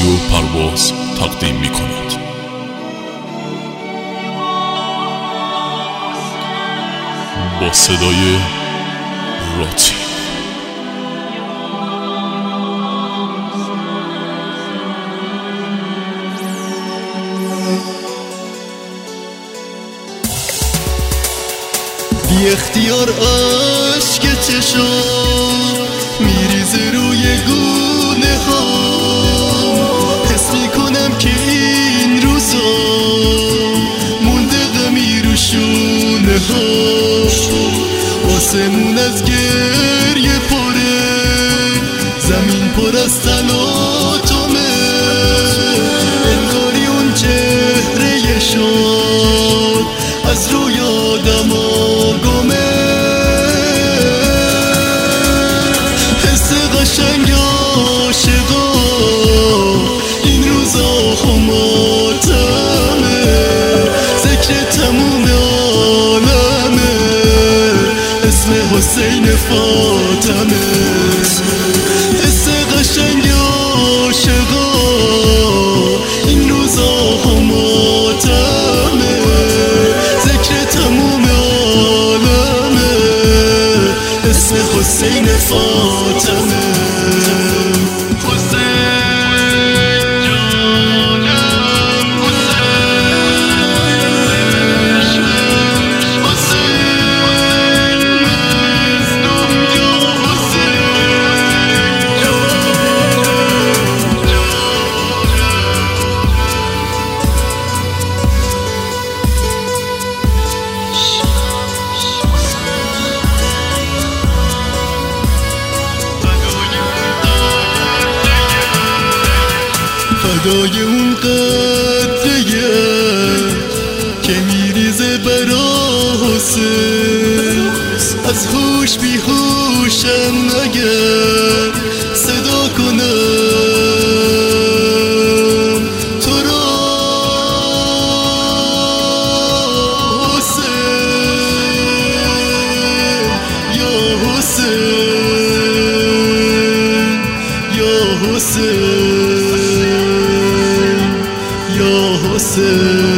رادیو پرواز تقدیم می کند. با صدای راتی. بی اختیار عشق چشم میریزه روی گونه ها، حس میکنم که این روزا مونده غمی رو شونه ها. آسمون از گریه پره، زمین پر از تلاطمه، انگاری اون چهره شاد از روی آدما گمه. حس قشنگ عاشقا این روزا خماتمه، ذکر تموم عالمه، اسم حسین فاطمه. حس قشنگ عاشقا این روزا خماتمه، ذکر تموم عالمه، اسم حسین فاطمه. فدای اون قطره که میریزه برا حسین، از هوش بی هوشم اگر صدا کنم تو را حسین، یا حسین، یا حسین، یا حسین.